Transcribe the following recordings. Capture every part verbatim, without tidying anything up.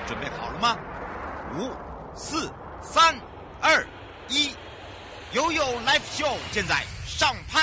准备好了吗？五、四、三、二、一，悠悠 Live Show 现在上拍。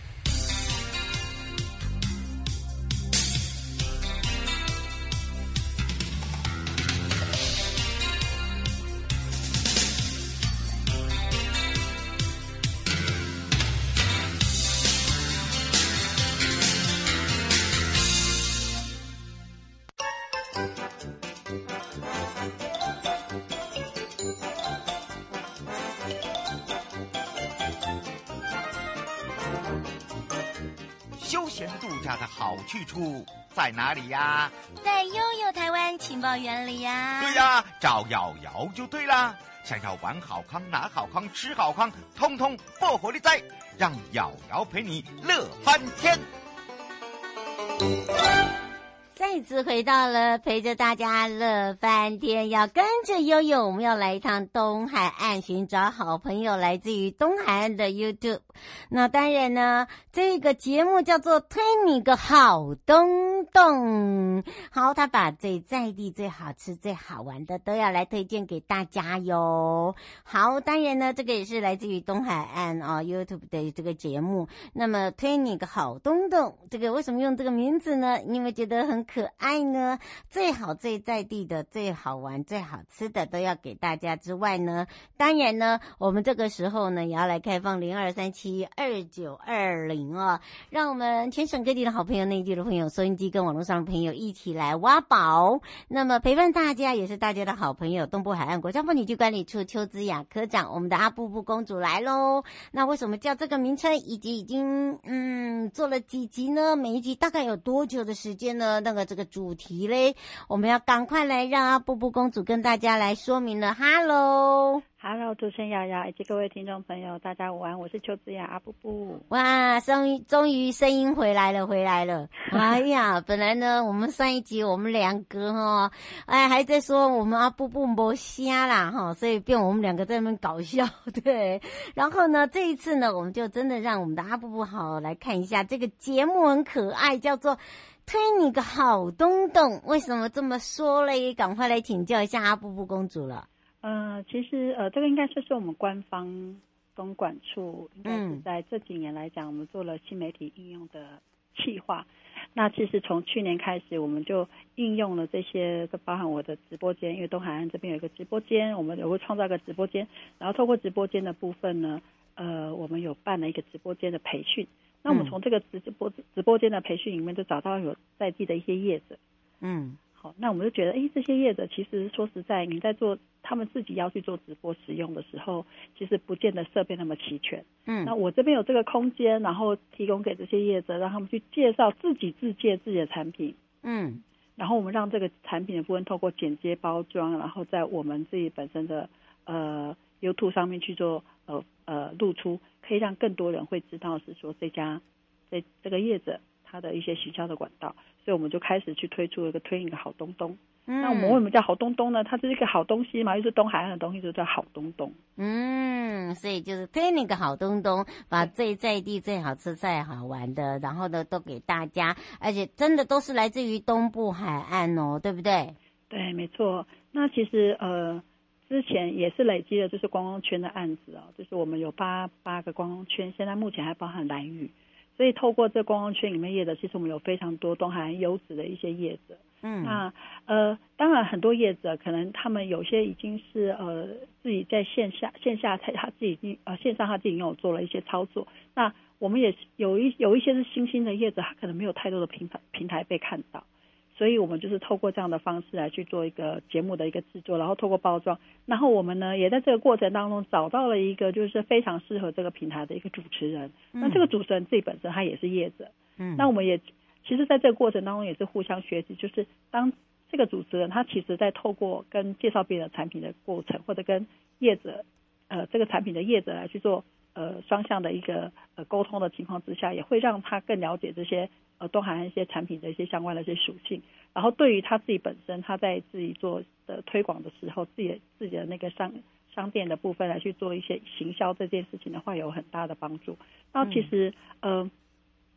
休闲度假的好去处在哪里呀？ 在悠悠台湾情报园里呀。 对呀，找瑶瑶就对啦。想要玩好康、拿好康、吃好康，通通不火力在，让瑶瑶陪你乐翻天。 再次回到了陪着大家乐翻天，要跟着悠悠，我们要来一趟东海岸寻找好朋友，来自于东海岸的 YouTube。 那当然呢，这个节目叫做推你个好东东。好，他把最在地最好吃最好玩的都要来推荐给大家哟。好，当然呢，这个也是来自于东海岸啊 YouTube 的这个节目。那么推你个好东东，这个为什么用这个名字呢？你们觉得很可爱呢？最好最在地的最好玩最好吃的都要给大家之外呢，当然呢，我们这个时候呢也要来开放零二三七二九二零哦，让我们全省各地的好朋友、内地的朋友、收音机跟网络上的朋友一起来挖宝。那么陪伴大家也是大家的好朋友，东部海岸国家风景区管理处邱姿雅科长，我们的阿布布公主来咯。那为什么叫这个名称，以及已经嗯做了几集呢？每一集大概有多久的时间呢？那个这个主题嘞，我们要赶快来让阿布布公主跟大家来说明了。Hello Hello， 主持人瑶瑶以及各位听众朋友，大家午安，我是邱姿雅阿布布。 哇，终于终于声音回来了，回来了！哎呀，本来呢，我们上一集我们两个哈，哎还在说我们阿布布没瞎啦哈，所以变我们两个在那边搞笑，对。然后呢，这一次呢，我们就真的让我们的阿布布好来看一下这个节目，很可爱，叫做推你个好东东。为什么这么说嘞？赶快来请教一下阿布布公主了。 呃，其实呃，这个应该说是我们官方东管处，应该是在这几年来讲，我们做了新媒体应用的企划。那其实从去年开始，我们就应用了这些，包含我的直播间，因为东海岸这边有一个直播间，我们有会创造一个直播间，然后透过直播间的部分呢，呃，我们有办了一个直播间的培训。那我们从这个直播直播间的培训里面，就找到有在地的一些业者，嗯。好，那我们就觉得，哎，这些业者其实说实在，你在做他们自己要去做直播使用的时候，其实不见得设备那么齐全。嗯，那我这边有这个空间，然后提供给这些业者，让他们去介绍自己自介自己的产品。嗯，然后我们让这个产品的部分透过剪接包装，然后在我们自己本身的呃 YouTube 上面去做呃呃露出，可以让更多人会知道是说这家这这个业者他的一些行销的管道。所以我们就开始去推出一个推一个好东东。嗯，那我们为什么叫好东东呢？它是一个好东西嘛，又是东海岸的东西，就叫好东东。 嗯，所以就是推那个好东东，把最在地最好吃最好玩的，然后呢都给大家，而且真的都是来自于东部海岸哦，对不对？ 对，没错。那其实呃之前也是累积了就是观光圈的案子哦，就是我们有八八个观光圈，现在目前还包含兰屿。所以透过这观光圈里面业者，其实我们有非常多东海岸优质的一些业者。嗯，那呃，当然很多业者可能他们有些已经是呃自己在线下线下他他自己已经呃线上他自己有做了一些操作。那我们也有一有一些是新兴的业者，他可能没有太多的平台平台被看到。所以我们就是透过这样的方式来去做一个节目的一个制作，然后透过包装，然后我们呢也在这个过程当中找到了一个就是非常适合这个平台的一个主持人。嗯，那这个主持人自己本身他也是业者。嗯，那我们也其实在这个过程当中也是互相学习，就是当这个主持人他其实在透过跟介绍别人的产品的过程，或者跟业者呃这个产品的业者来去做呃双向的一个呃沟通的情况之下，也会让他更了解这些呃东海岸一些产品的一些相关的一些属性，然后对于他自己本身他在自己做的推广的时候，自己的自己的那个商商店的部分来去做一些行销这件事情的话，有很大的帮助。那其实、嗯、呃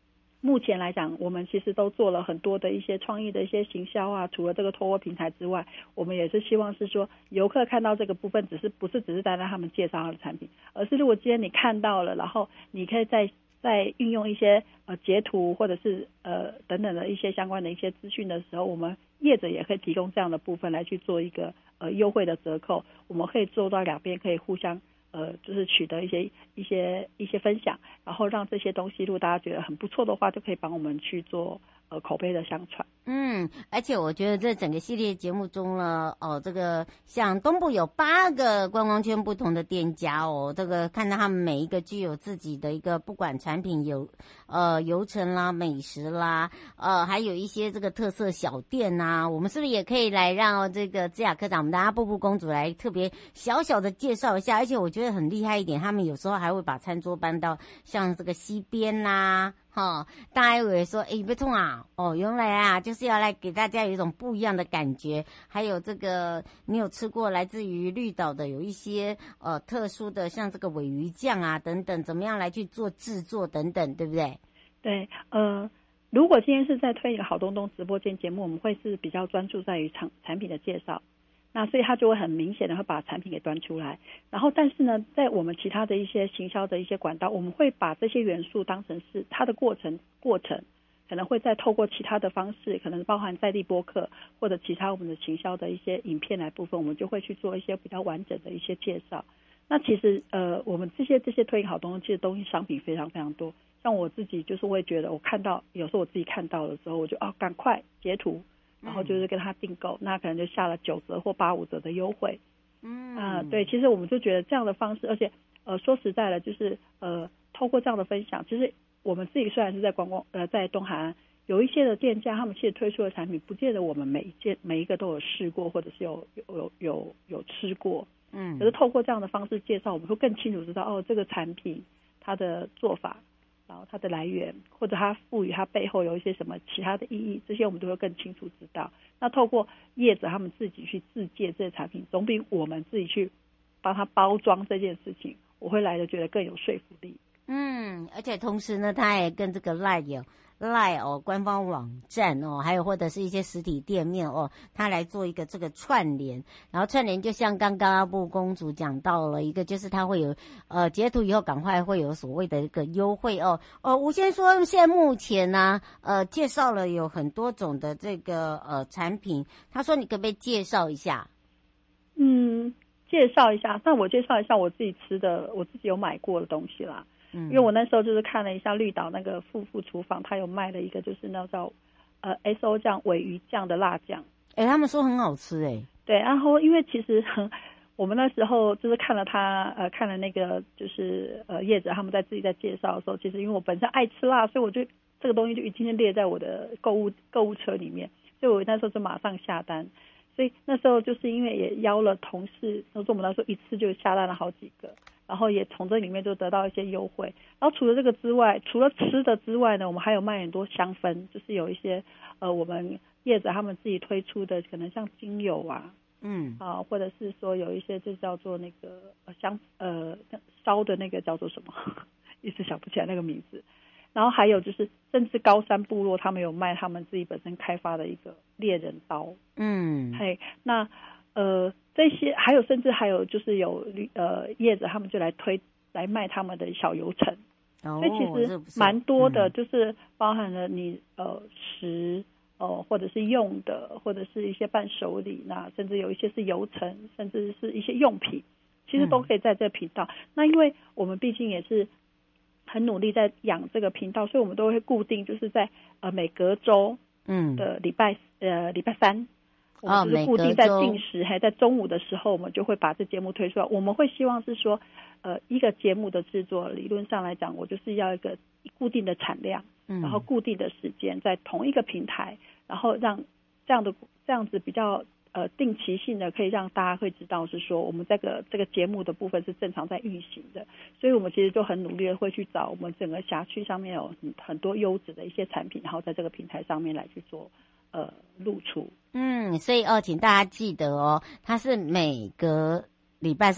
目前来讲，我们其实都做了很多的一些创意的一些行销啊。除了这个透过平台之外，我们也是希望是说，游客看到这个部分，只是不是只是在让他们介绍他的产品，而是如果今天你看到了，然后你可以在在运用一些呃截图或者是呃等等的一些相关的一些资讯的时候，我们业者也可以提供这样的部分来去做一个呃优惠的折扣，我们可以做到两边可以互相。呃，就是取得一些一些一些分享，然后让这些东西，如果大家觉得很不错的话，就可以帮我们去做呃口碑的相传。 嗯，而且我觉得这整个系列节目中呢，哦，这个像东部有八个观光圈不同的店家哦，这个看到他们每一个具有自己的一个不管产品有呃游程啦、美食啦，呃，还有一些这个特色小店呐、啊，我们是不是也可以来让这个芝雅科长，我们的阿布布公主来特别小小的介绍一下？而且我觉得很厉害一点，他们有时候还会把餐桌搬到像这个西边啦。哈，大家以为说，哎，别痛啊，哦，原来啊，就是要来给大家有一种不一样的感觉。还有这个，你有吃过来自于绿岛的有一些呃特殊的，像这个鲔鱼酱啊等等，怎么样来去做制作等等，对不对？ 对，呃，如果今天是在推一个好东东直播间节目，我们会是比较专注在于产产品的介绍。那所以他就会很明显的会把产品给端出来，然后但是呢，在我们其他的一些行销的一些管道，我们会把这些元素当成是它的过程过程，可能会再透过其他的方式，可能包含在地播客或者其他我们的行销的一些影片来部分，我们就会去做一些比较完整的一些介绍。那其实呃，我们这些这些推好东西，其实东西商品非常非常多。像我自己就是会觉得，我看到有时候我自己看到的时候，我就哦赶快截图。然后就是跟他订购，那可能就下了九折或八五折的优惠。嗯啊、呃，对，其实我们就觉得这样的方式，而且呃说实在的，就是呃透过这样的分享，其实我们自己虽然是在观光呃在东海岸有一些的店家，他们其实推出的产品，不见得我们每一件每一个都有试过，或者是有有有有有吃过。嗯，可是透过这样的方式介绍，我们会更清楚知道哦这个产品它的做法。然后它的来源，或者它赋予它背后有一些什么其他的意义，这些我们都会更清楚知道。那透过业者他们自己去自介这些产品，总比我们自己去帮他包装这件事情，我会来的觉得更有说服力。 嗯，而且同时呢，它也跟这个 Line 有 Line 哦官方网站哦，还有或者是一些实体店面哦，它来做一个这个串联，然后串联就像刚刚阿布公主讲到了一个，就是它会有呃截图以后赶快会有所谓的一个优惠哦哦，我先说现在目前呢呃介绍了有很多种的这个呃产品，他说你可不可以介绍一下？ 嗯，介绍一下，那我介绍一下我自己吃的，我自己有买过的东西啦。嗯，因为我那时候就是看了一下绿岛那个富富厨房，他有卖了一个就是那叫呃 S O 酱鲔鱼酱的辣酱， 哎、欸，他们说很好吃哎、欸。 对，然后因为其实我们那时候就是看了他呃看了那个就是呃业者他们在自己在介绍的时候，其实因为我本身爱吃辣，所以我就这个东西就已经列在我的购物购物车里面，所以我那时候就马上下单。所以那时候就是因为也邀了同事，那时候我们那时候一次就下单了好几个，然后也从这里面就得到一些优惠。然后除了这个之外，除了吃的之外呢，我们还有卖很多香氛，就是有一些呃我们业者他们自己推出的，可能像精油啊，嗯啊，或者是说有一些就叫做那个呃香呃烧的那个叫做什么，一时想不起来那个名字。然后还有就是，甚至高山部落他们有卖他们自己本身开发的一个猎人刀，嗯，嘿，那呃这些还有甚至还有就是有呃业者他们就来推来卖他们的小游程，哦、所以其实蛮多的，嗯、就是包含了你呃食呃或者是用的，或者是一些伴手礼，那甚至有一些是游程，甚至是一些用品，其实都可以在这频道。嗯、那因为我们毕竟也是很努力在养这个频道，所以我们都会固定就是在呃每隔周嗯的礼拜呃礼拜三，我们就是固定在定时，还在中午的时候，我们就会把这节目推出来。我们会希望是说，呃一个节目的制作，理论上来讲，我就是要一个固定的产量，然后固定的时间，在同一个平台，然后让这样的这样子比较。呃，定期性的可以让大家会知道是说我们这个这个节目的部分是正常在运行的，所以我们其实就很努力的会去找我们整个辖区上面有很很多优质的一些产品，然后在这个平台上面来去做呃露出。 嗯，所以哦，请大家记得哦，它是每隔礼拜三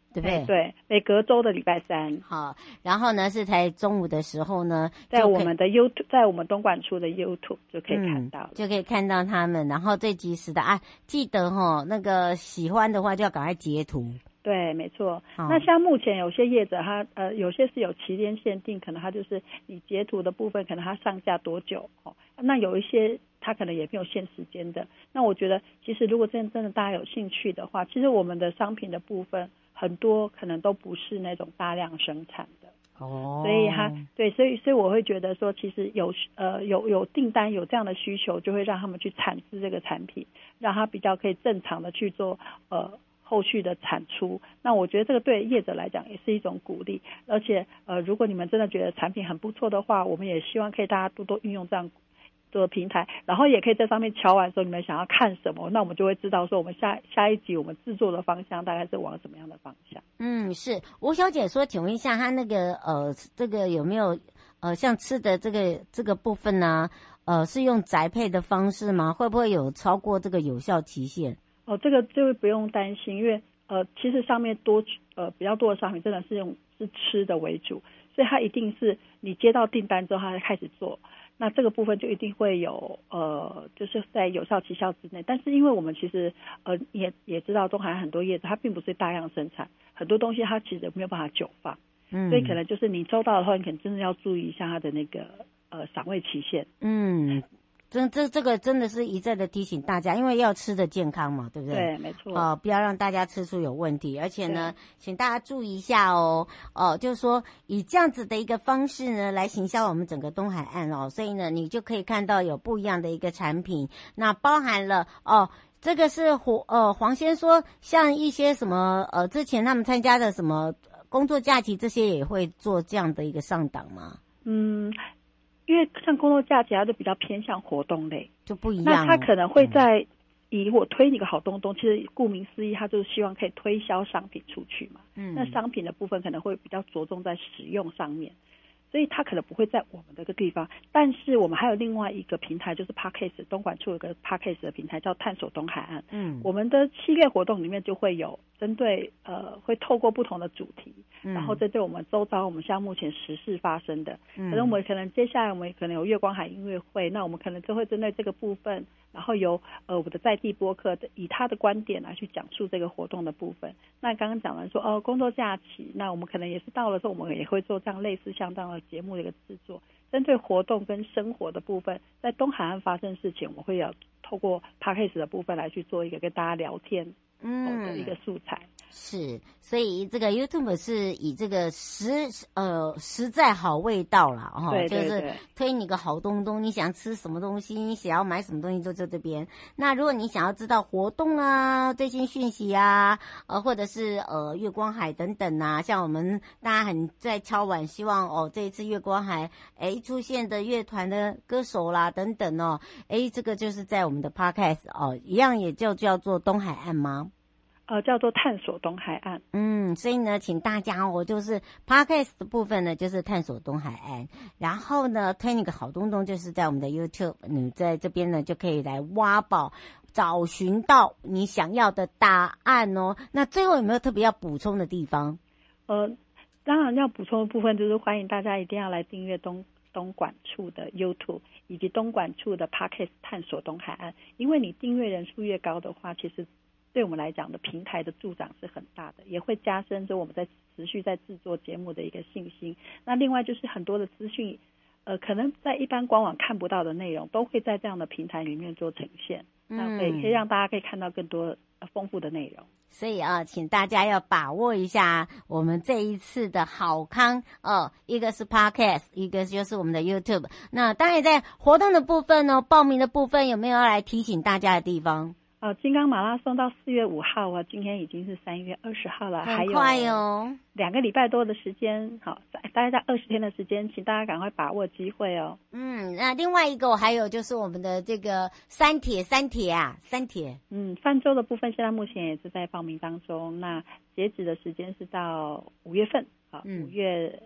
对不对？ 对，每隔周的礼拜三。 好，然后呢是在中午的时候呢， 在我们的 YouTube， 在我们东莞处的 YouTube 就可以看到了、 嗯，就可以看到他们，然后最及时的啊，记得哈、哦，那个喜欢的话就要赶快截图。 对，没错。 哦、 那像目前有些业者他呃有些是有期间限定，可能他就是你截图的部分，可能他上架多久哦。那有一些他可能也没有限时间的。那我觉得其实如果真真的大家有兴趣的话，其实我们的商品的部分很多可能都不是那种大量生产的。 哦， 所以他对，所以所以我会觉得说，其实有呃有有订单有这样的需求，就会让他们去产制这个产品，让他比较可以正常的去做呃。后续的产出，那我觉得这个对业者来讲也是一种鼓励，而且呃，如果你们真的觉得产品很不错的话，我们也希望可以大家多多运用这样的平台，然后也可以在上面敲完说你们想要看什么，那我们就会知道说我们下下一集我们制作的方向大概是往什么样的方向。 嗯，是吴小姐说，请问一下，她那个呃，这个有没有呃，像吃的这个这个部分呢、啊？呃，是用宅配的方式吗？会不会有超过这个有效期限？ 哦，这个就不用担心，因为呃，其实上面多呃比较多的商品真的是用是吃的为主，所以它一定是你接到订单之后，它才开始做。那这个部分就一定会有呃，就是在有效期效之内。但是因为我们其实呃也也知道，中海很多业者它并不是大量生产，很多东西它其实没有办法久放，嗯，所以可能就是你收到的话，你可能真的要注意一下它的那个呃赏味期限， 嗯。这这这个真的是一再的提醒大家，因为要吃的健康嘛，对不对？ 对，没错。 哦，不要让大家吃出有问题，而且呢，请大家注意一下哦，哦，就是说以这样子的一个方式呢来行销我们整个东海岸哦，所以呢，你就可以看到有不一样的一个产品，那包含了哦。这个是黄呃黄先说，像一些什么呃之前他们参加的什么工作假期，这些也会做这样的一个上档吗？ 嗯。因为像工作假期，它就比较偏向活动类， 就不一样。 那它可能会在、嗯、以我推你个好东东，其实顾名思义，它就是希望可以推销商品出去嘛。嗯，那商品的部分可能会比较着重在使用上面，所以它可能不会在我们这个地方。但是我们还有另外一个平台，就是 Podcast 东莞处有个 Podcast 的平台叫探索东海岸。嗯，我们的系列活动里面就会有针对呃，会透过不同的主题。然后针对我们周遭我们现在目前时事发生的，可能我们可能接下来我们可能有月光海音乐会，那我们可能就会针对这个部分，然后由呃我的在地播客的以他的观点来去讲述这个活动的部分。那刚刚讲完说哦工作假期，那我们可能也是到了时候我们也会做这样类似像这样的节目的一个制作，针对活动跟生活的部分，在东海岸发生事情，我会有透过 Podcast 的部分来去做一个跟大家聊天嗯的一个素材。 是，所以这个 YouTube 是以这个实呃实在好味道啦，哈、哦， 对对对， 就是推你个好东东，你想吃什么东西，你想要买什么东西就在这边。那如果你想要知道活动啊、最新讯息啊，呃，或者是呃月光海等等啊，像我们大家很在敲碗，希望哦这一次月光海哎出现的乐团的歌手啦等等哦，哎这个就是在我们的 Podcast 哦，一样也就叫做东海岸吗？ 呃，叫做探索东海岸。 嗯，所以呢，请大家哦，就是 Podcast 的部分呢，就是探索东海岸。然后呢，推你个好东东，就是在我们的 YouTube， 你在这边呢就可以来挖宝，找寻到你想要的答案哦。那最后有没有特别要补充的地方？ 呃，当然要补充的部分就是欢迎大家一定要来订阅东东莞处的 YouTube 以及东莞处的 Podcast 探索东海岸，因为你订阅人数越高的话，其实对我们来讲的平台的助长是很大的，也会加深着我们在持续在制作节目的一个信心。那另外就是很多的资讯，呃，可能在一般官网看不到的内容，都会在这样的平台里面做呈现，那可以可以让大家可以看到更多丰富的内容。 所以啊，请大家要把握一下我们这一次的好康哦，一个是 Podcast， 一个就是我们的 YouTube。那当然在活动的部分呢，报名的部分有没有要来提醒大家的地方？ 呃，金刚马拉松到四月五号啊，今天已经是三月二十号了， 很快哦， 两个礼拜多的时间，好，大概在二十天的时间，请大家赶快把握机会哦。 嗯，那另外一个还有就是我们的这个三铁三铁啊，三铁， 嗯，泛舟的部分现在目前也是在报名当中，那截止的时间是到五月份，好，五、嗯、月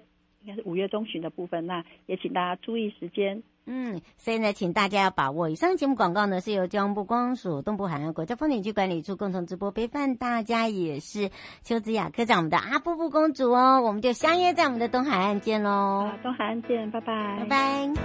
应该是五月中旬的部分，那也请大家注意时间。 嗯，所以呢，请大家要把握。以上节目广告呢，是由交通部观光署东部海岸国家风景区管理处共同直播备份，大家也是邱子雅科长，我们的阿布布公主哦，我们就相约在我们的东海岸见喽。 好，东海岸见，拜拜， 拜拜。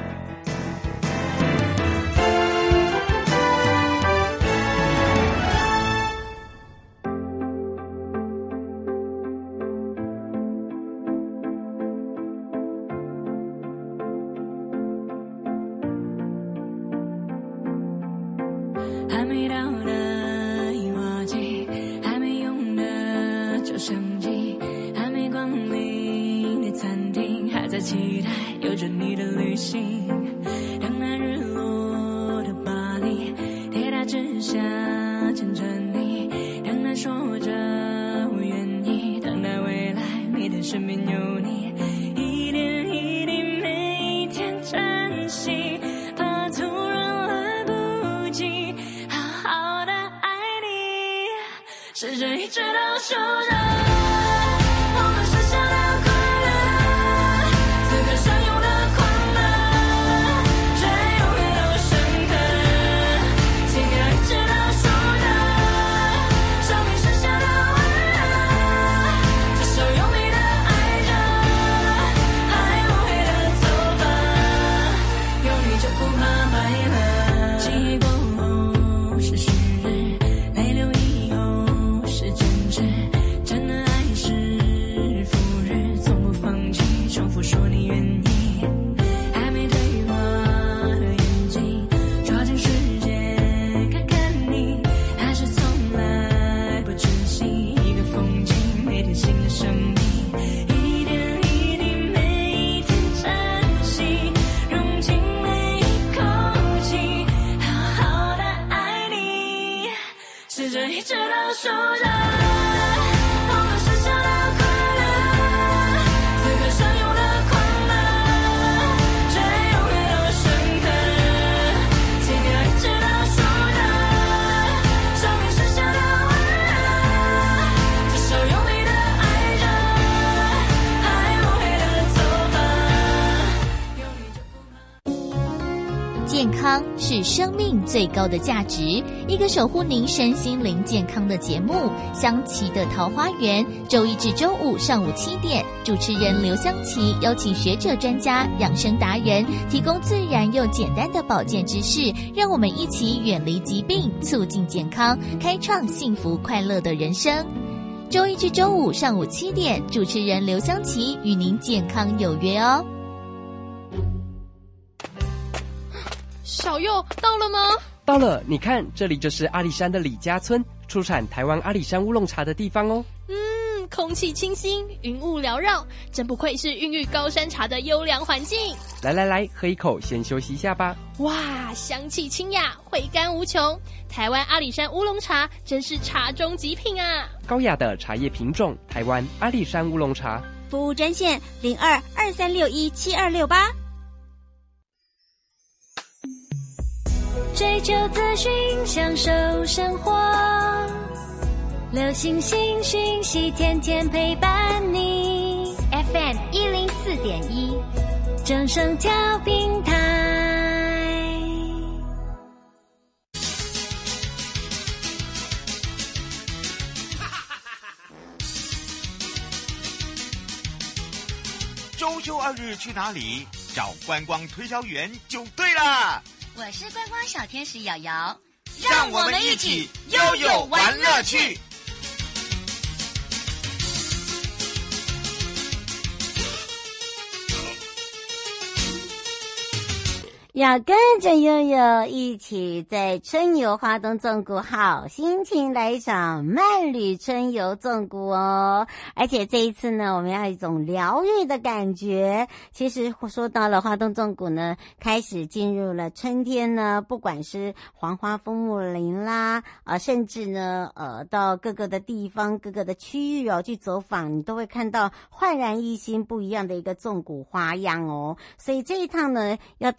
还没到的樱花季，还没用的照相机，还没光临的餐厅，还在期待有着你的旅行。等那日落的巴黎，铁塔之下牵着你，等那说着我愿意，等待未来每天身边有你，一点一滴每天珍惜，怕突然来不及好好的爱你，是这一直都守着我们剩下的快乐，此刻相拥的快乐，却永远都深刻，心跳一直都守着生命剩下的温热，这手用力的爱着，还无悔的走吧，有你就不怕白了，记忆过后是虚日，泪流以后是真挚，真的爱是赴日，从不放弃，重复说你愿意，还没对话的眼睛，抓紧时间看看你，还是从来不珍惜一个风景，每天新的生命，一点一滴每天珍惜，融进每一口气，好好的爱你，是这一直都守着我们剩下的快乐，此刻相拥的快乐，却永远都深刻，心跳一直都守着生命剩下的温热，这手用力的爱着，还无悔的走吧，有你就不怕。 健康是生命最高的价值，一个守护您身心灵健康的节目《香琪的桃花源》，周一至周五上午七点，主持人刘香琪邀请学者专家、养生达人，提供自然又简单的保健知识，让我们一起远离疾病，促进健康，开创幸福快乐的人生。周一至周五上午七点，主持人刘香琪与您健康有约哦。 小佑到了吗？ 到了，你看，这里就是阿里山的李家村，出产台湾阿里山乌龙茶的地方哦。 嗯，空气清新，云雾缭绕，真不愧是孕育高山茶的优良环境。 来来来，喝一口，先休息一下吧。 哇，香气清雅，回甘无穷。台湾阿里山乌龙茶真是茶中极品啊！ 高雅的茶叶品种，台湾阿里山乌龙茶。 服务专线零二二三六一七二六八。 追求资讯，享受生活，流行新讯息，天天陪伴你。F M 一零四点一，正声调频台。 周休二日去哪里？找观光推销员就对了。 我是观光小天使瑶瑶， 让我们一起悠悠玩乐趣。 要跟着悠悠一起在春游花东纵谷好心情来一场慢旅春游纵谷哦。而且这一次呢，我们要一种疗愈的感觉。其实说到了花东纵谷呢，开始进入了春天呢，不管是黄花枫木林啦，呃，甚至呢，呃，到各个的地方、各个的区域哦去走访，你都会看到焕然一新、不一样的一个纵谷花样哦。所以这一趟呢，要带大家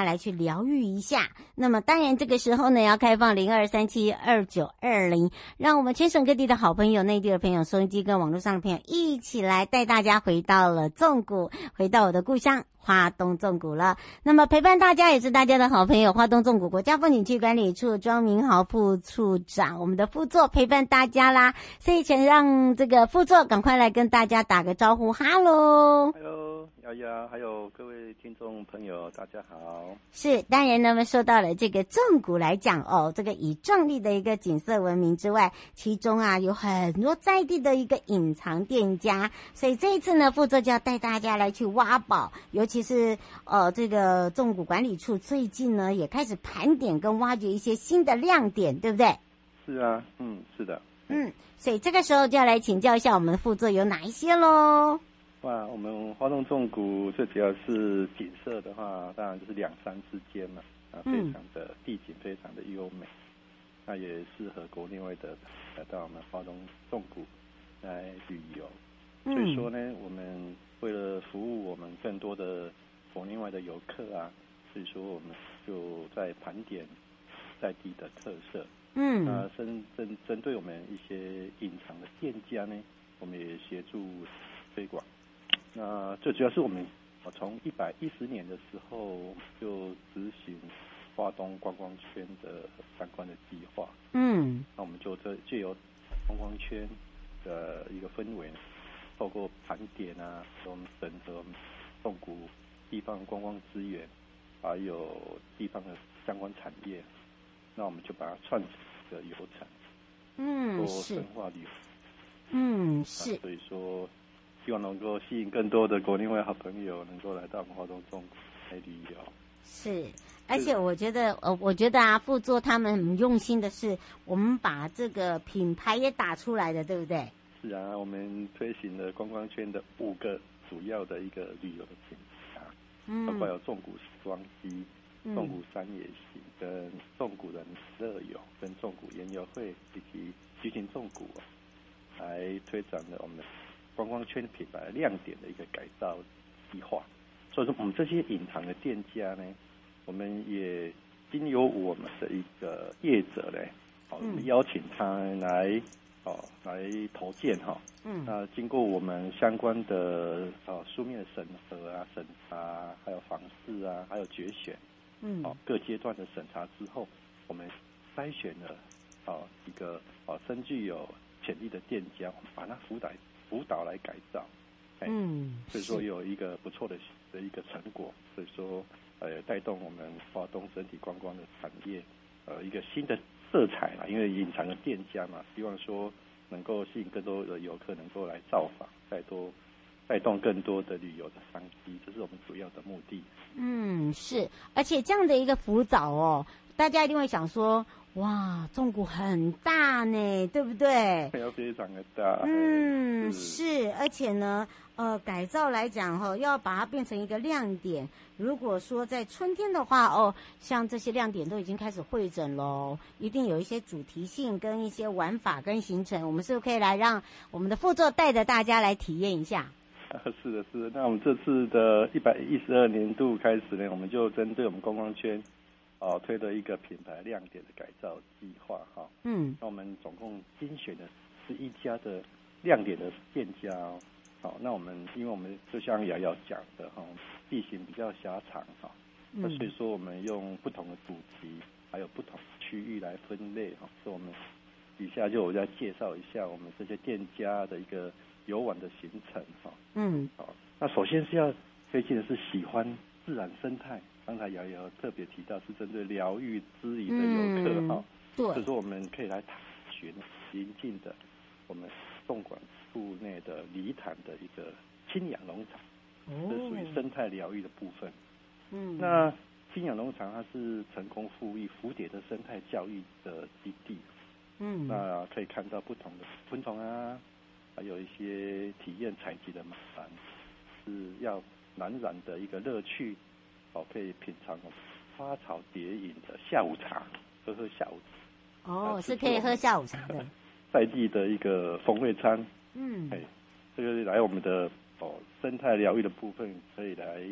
家来去疗愈一下。那么当然这个时候呢，要开放零二三七二九二零，让我们全省各地的好朋友、内地的朋友、收音机跟网络上的朋友一起来带大家回到了纵谷，回到我的故乡花东纵谷了。那么陪伴大家也是大家的好朋友，花东纵谷国家风景区管理处庄明豪副处长，我们的副座陪伴大家啦。所以请让这个副座赶快来跟大家打个招呼，哈喽。 Hello， 瑶瑶，还有各位听众朋友，大家好。 是，当然呢，说到了这个纵谷来讲哦，这个以壮丽的一个景色闻名之外，其中啊有很多在地的一个隐藏店家，所以这一次呢，副座就要带大家来去挖宝，尤其是呃这个纵谷管理处最近呢也开始盘点跟挖掘一些新的亮点，对不对？ 是啊，嗯，是的。 嗯，所以这个时候就要来请教一下我们的副座有哪一些咯。 哇，我们花东纵谷最主要是景色的话，当然就是两山之间嘛，啊，非常的、嗯、地景非常的优美，那也适合国内外的来到我们花东纵谷来旅游。所以说呢，我们为了服务我们更多的国内外的游客啊，所以说我们就在盘点在地的特色。嗯，那针针针对我们一些隐藏的店家呢，我们也协助推广。那最主要是我们从一百一十年的时候就执行花东观光圈的相关的计划。嗯，那我们就这借由观光圈的一个氛围，透过盘点啊，我们整合纵谷地方观光资源，还有地方的相关产业，那我们就把它串成一个流程，嗯，做深化旅游。嗯，是。所以说，希望能够吸引更多的国内外好朋友能够来到我们花东纵谷来旅游。 是，而且我觉得，呃，我觉得啊，副座他们很用心的是，我们把这个品牌也打出来的，对不对？ 是啊，我们推行了观光圈的五个主要的一个旅游的品牌，嗯，包括有纵谷时光机、纵谷山野行、跟纵谷的乐游、跟纵谷研游会以及居行纵谷，来推展了我们观光圈品牌亮点的一个改造计划。所以说，我们这些隐藏的店家呢，我们也经由我们的一个业者呢，好，我们邀请他来，哦，来投件哈。嗯。那经过我们相关的呃书面的审核啊、审查，还有访视啊，还有决选，嗯，哦，各阶段的审查之后，我们筛选了哦一个哦深具有潜力的店家，我们把它辅导辅导来改造。嗯，所以说有一个不错的的一个成果，所以说呃带动我们花东整体观光的产业呃一个新的色彩啦，因为隐藏的店家嘛，希望说能够吸引更多的游客能够来造访，再多带动更多的旅游的商机，这是我们主要的目的。嗯， 是，而且这样的一个辅导哦，大家一定会想说，哇，纵谷很大呢，对不对？ 非常的大。 嗯，是，而且呢，呃，改造来讲哈、哦，要把它变成一个亮点。如果说在春天的话，哦，像这些亮点都已经开始汇整喽，一定有一些主题性跟一些玩法跟行程，我们是不是可以来让我们的副座带着大家来体验一下？ 啊，是的，是的。那我们这次的一百一十二年度开始呢，我们就针对我们观光圈。哦，推了一个品牌亮点的改造计划哈。嗯，那我们总共精选的十一家的亮点的店家哦。好，那我们因为我们就像瑶瑶讲的哈，地形比较狭长哈，那、嗯、所以说我们用不同的主题还有不同区域来分类哈。所以我们底下就我再介绍一下我们这些店家的一个游玩的行程哈。嗯，好，那首先是要推荐的是喜欢自然生态。刚才瑶瑶特别提到是针对疗愈之旅的游客哈、嗯，对，所以说我们可以来探寻邻近的我们纵管处内的离潭的一个清养农场，哦，这属于生态疗愈的部分。嗯，那清养农场它是成功复育蝴蝶的生态教育的基地。嗯，那可以看到不同的昆虫啊，还有一些体验采集的马兰，是要蓝染的一个乐趣。哦，可以品尝花草蝶饮的下午茶，喝喝下午茶。 哦，是可以喝下午茶的。 在地的一个风味餐。嗯，哎，这个来我们的哦生态疗愈的部分，可以来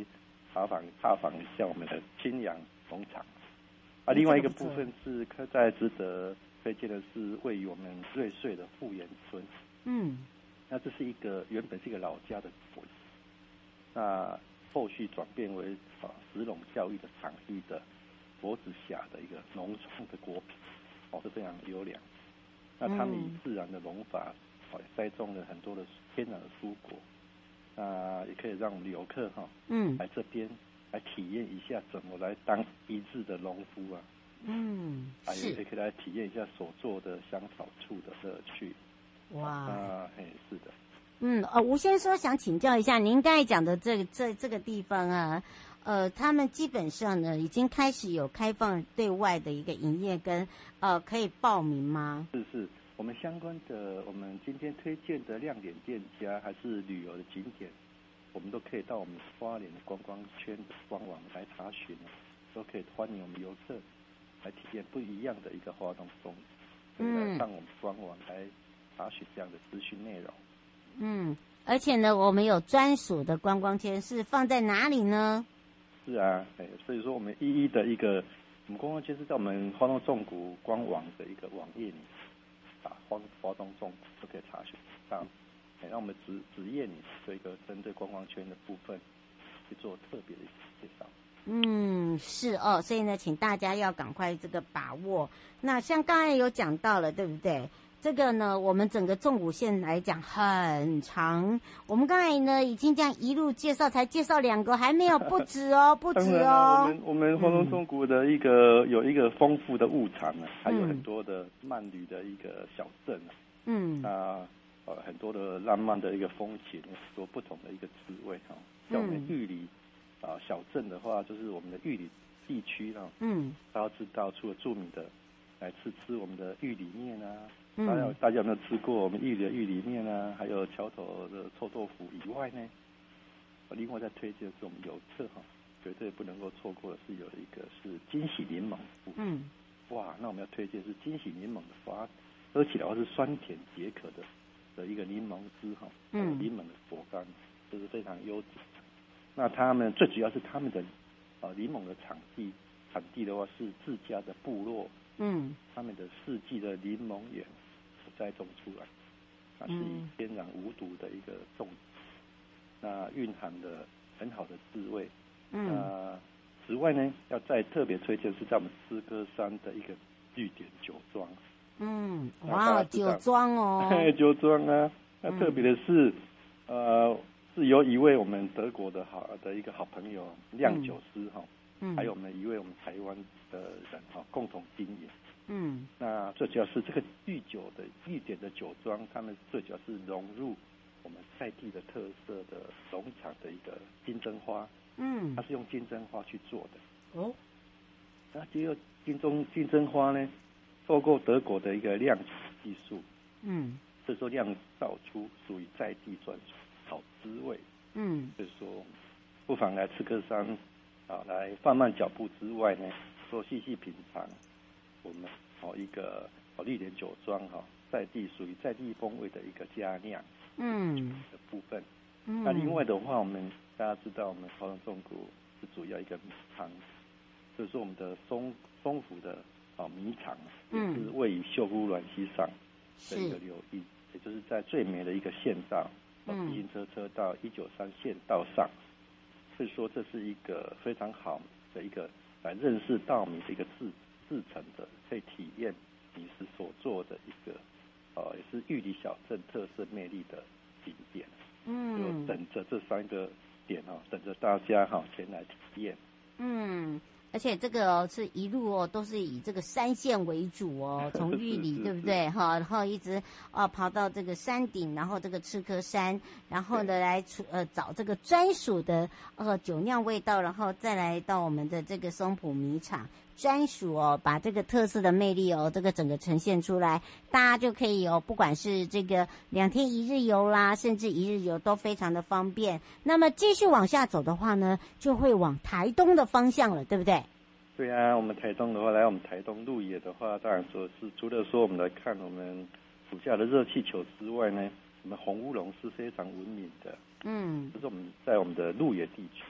查访踏访一下我们的青阳农场。啊，另外一个部分是可在值得推荐的是位于我们瑞穗的富源村。 嗯， 那这是一个原本是一个老家的国，那后续转变为啊石龙教育的场地的脖子峡的一个农庄的果品，哦是非常优良。那他们以自然的农法，哦栽种了很多的天然的蔬果，那也可以让我们游客哈，嗯，来这边来体验一下怎么来当一日的农夫啊，嗯，还有也可以来体验一下所做的香草醋的乐趣。哇，啊，嘿，是的。 嗯，呃，吴先生想请教一下，您刚才讲的这个这这个地方啊，呃，他们基本上呢已经开始有开放对外的一个营业跟呃可以报名吗？ 是是，我们相关的我们今天推荐的亮点店家还是旅游的景点，我们都可以到我们花莲的观光圈的官网来查询，都可以欢迎我们游客来体验不一样的一个花东风，嗯，上我们官网来查询这样的资讯内容。 嗯，而且呢，我们有专属的观光圈，是放在哪里呢？ 是啊，哎，所以说我们一一的一个，我们观光圈是在我们花东纵谷官网的一个网页里，打花花东纵谷就可以查询到。哎，让我们职职业你做一个针对观光圈的部分去做特别的介绍。 嗯，是哦，所以呢，请大家要赶快这个把握。那像刚才有讲到了，对不对？这个呢，我们整个纵谷线来讲很长，我们刚才呢已经这样一路介绍，才介绍两个，还没有，不止哦，不止哦。 我们我们花东纵谷的一个、嗯、有一个丰富的物产呢，还有很多的慢旅的一个小镇啊，嗯，啊呃很多的浪漫的一个风情，很多不同的一个滋味哈。像我们玉里啊、呃、小镇的话，就是我们的玉里地区啊，嗯，大家知道除了著名的来吃吃我们的玉里面啊。大家大家有没有吃过我们玉里的玉里面啊？还有桥头的臭豆腐以外呢，另外再推荐的是我们游客哈，绝对不能够错过的是有一个是金喜柠檬。嗯，哇，那我们要推荐是金喜柠檬的花，喝起来是酸甜解渴的的一个柠檬汁哈，嗯，柠檬的果干，这是非常优质。那他们最主要是他们的啊柠檬的产地，产地的话是自家的部落，嗯，他们的四季的柠檬园。栽种出来，那是以天然无毒的一个种植，那蕴含了很好的滋味。嗯，那此外呢，要再特别推荐是在我们诗歌山的一个绿点酒庄。嗯， 哇，酒庄哦， 酒庄啊，那特别的是，嗯、呃，是由一位我们德国的好的一个好朋友酿酒师哈，嗯，还有我们一位我们台湾的人哈共同经营。嗯，那最主要是这个御酒的御点的酒庄，他们最主要是融入我们在地的特色的农场的一个金针花。嗯，它是用金针花去做的。哦，那这个金针金针花呢，透过德国的一个酿酒技术，嗯，所以说酿造出属于在地专属好滋味。嗯，所以说不妨来赤科山啊，来放慢脚步之外呢，多细细品尝。我们哦一个哦绿点酒庄哈、哦，在地属于在地风味的一个佳酿，嗯的部分。嗯，那另外的话，我们大家知道，我们花东纵谷是主要一个米仓，所以说我们的松松湖的哦米厂也是位于秀姑峦溪上的一个流域，也就是在最美的一个县道，哦自行车车道一九三县道上，所以说这是一个非常好的一个来认识稻米的一个自。自成的可以体验你是所做的一个，呃，也是玉里小镇特色魅力的景点。嗯，就等着这三个点哈、哦，等着大家哈、哦、前来体验。 嗯，而且这个哦是一路哦都是以这个山线为主哦，从玉里对不对哈，然后一直哦跑到这个山顶，然后这个赤科山，然后呢来呃找这个专属的呃酒酿味道，然后再来到我们的这个松浦米厂专属哦，把这个特色的魅力哦这个整个呈现出来，大家就可以哦不管是这个两天一日游啦，甚至一日游都非常的方便。那么继续往下走的话呢，就会往台东的方向了，对不对？ 对啊，我们台东的话，来我们台东鹿野的话，当然说是除了说我们来看我们暑假的热气球之外呢，我们红乌龙是非常闻名的。嗯，这是我们在我们的鹿野地区，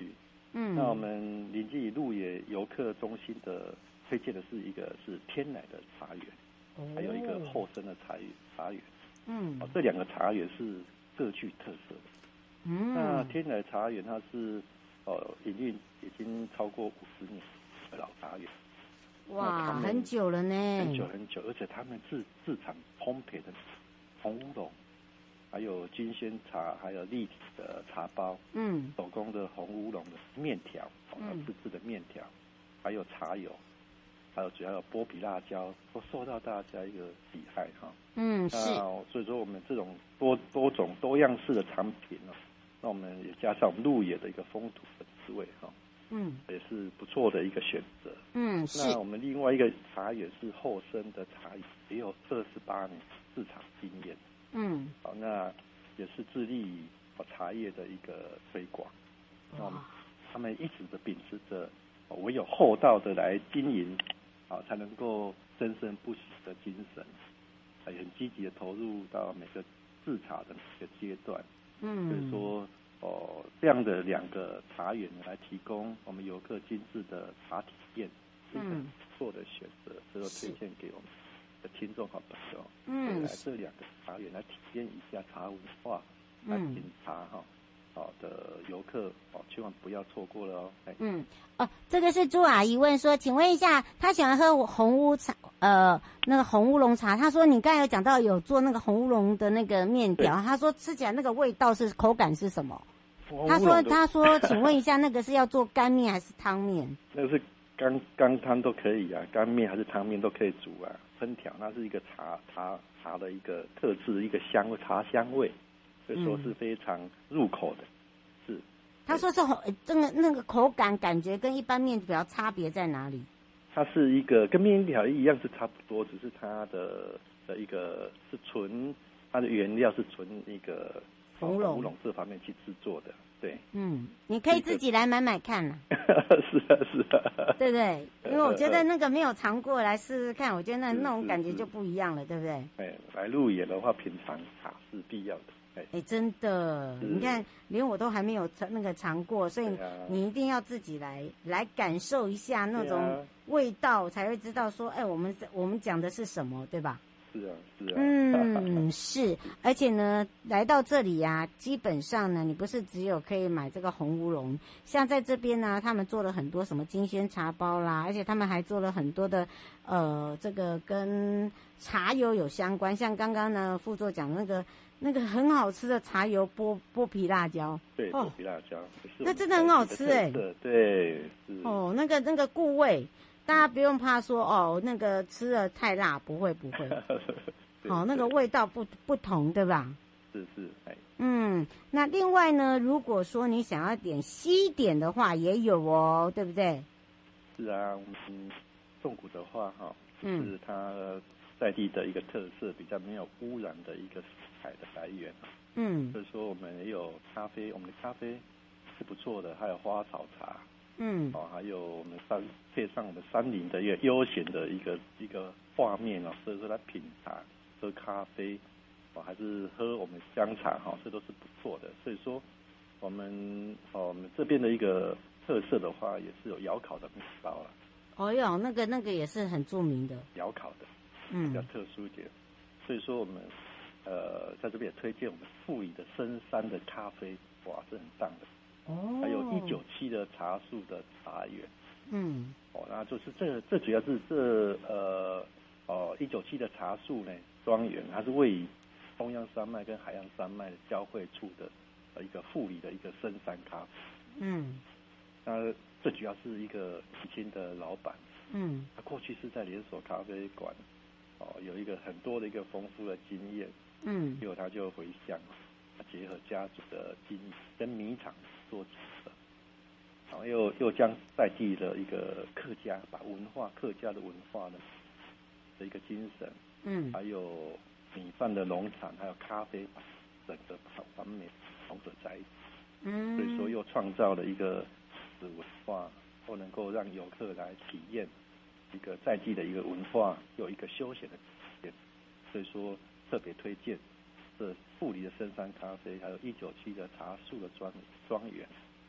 嗯，那我们临近鹿野游客中心的推荐的是一个是天然的茶园，哦、还有一个后生的茶园茶园。嗯，哦，这两个茶园是各具特色的。嗯，那天然茶园它是呃营运已经超过五十年的老茶园。 哇，很久了呢， 很久很久，而且他们自自产烘焙的红乌龙，还有金萱茶，还有立体的茶包，嗯，手工的红乌龙的面条，嗯，自制的面条，还有茶油，还有主要有剥皮辣椒，都受到大家一个喜爱哈。 嗯，是。 所以说我们这种多多种多样式的产品呢，那我们也加上我们鹿野的一个风土的滋味哈。嗯，也是不错的一个选择。嗯，是。那我们另外一个茶园是后生的茶园，也有二十八年市场经验。嗯，好，那也是致力于茶叶的一个推广。那我们他们一直的秉持着唯有厚道的来经营，啊，才能够生生不息的精神，很积极的投入到每个制茶的每个阶段。嗯，所以说。哦，这样的两个茶园来提供我们游客精致的茶体验，是一个不错的选择，所以推荐给我们的听众好朋友，嗯，来这两个茶园来体验一下茶文化，来品茶哈。好的游客哦，千万不要错过了哦。 嗯，哦，这个是朱阿姨问说，请问一下，她喜欢喝红乌茶，呃，那个红乌龙茶。她说你刚才有讲到有做那个红乌龙的那个面条，她说吃起来那个味道是口感是什么？她说她说，请问一下，那个是要做干面还是汤面？ 那个是干干汤都可以啊，干面还是汤面都可以煮啊。烹调那是一个茶茶茶的一个特质，一个香味，茶香味。所以说是非常入口的，嗯、是。 他说是红，这个那个口感感觉跟一般面条差别在哪里？ 它是一个跟面条一样是差不多，只是它的的一个是纯，它的原料是纯一个红龙乌龙这方面去制作的，对。 嗯，你可以自己来买买看啦。 是啊，是啊。 对不对？因为我觉得那个没有尝过，来试试看，我觉得那那种感觉就不一样了，对不对？ 哎，来鹿野的话，品尝茶是必要的。 哎、欸，真的，你看，连我都还没有那个尝过，所以你一定要自己来来感受一下那种味道，才会知道说，哎、欸，我们我们讲的是什么，对吧？ 是啊，是啊。 嗯，是，而且呢，来到这里呀、啊，基本上呢，你不是只有可以买这个红乌龙，像在这边呢，他们做了很多什么金萱茶包啦，而且他们还做了很多的呃，这个跟茶油有相关，像刚刚呢副座讲那个。那个很好吃的茶油剥剥皮辣椒， 对，剥皮辣椒， 那真的很好吃哎、 欸，对， 哦，那个那个顾味，大家不用怕说哦，那个吃了太辣，不会不会，哦，那个味道不不同，对吧？ 是是，哎， 嗯，那另外呢，如果说你想要点西点的话，也有哦，对不对？ 是啊，我们纵谷的话，哈，是它在地的一个特色，比较没有污染的一个。海的来源，嗯，所以说我们也有咖啡，我们的咖啡是不错的，还有花草茶，嗯，哦，还有我们山配上我们山林的一个悠闲的一个一个画面哦，所以说来品茶、喝咖啡，哦，还是喝我们香茶哈、哦，这都是不错的。所以说我们哦，我们这边的一个特色的话，也是有窑烤的面包了。 哦哟，那个那个也是很著名的， 窑烤的，嗯，比较特殊一点。所以说我们。呃，在这边也推荐我们富里的深山的咖啡，哇，是很棒的。哦。还有一九七的茶树的茶园。嗯。哦，那就是这这主要是这呃哦一九七的茶树呢庄园，它是位于中央山脉跟海洋山脉的交汇处的一个富里的一个深山咖啡。嗯。那最主要是一个年轻的老板。嗯。他过去是在连锁咖啡馆，哦，有一个很多的一个丰富的经验。嗯，结果他就回乡，结合家族的经营跟米厂做结合，然后又又将在地的一个客家，把文化客家的文化呢的一个精神，嗯，还有米饭的农场，还有咖啡，整个完美融合在一起，嗯，所以说又创造了一个文化，都能够让游客来体验一个在地的一个文化，有一个休闲的体验，所以说。特别推荐这富里的深山咖啡，还有一九七的茶树的庄庄园，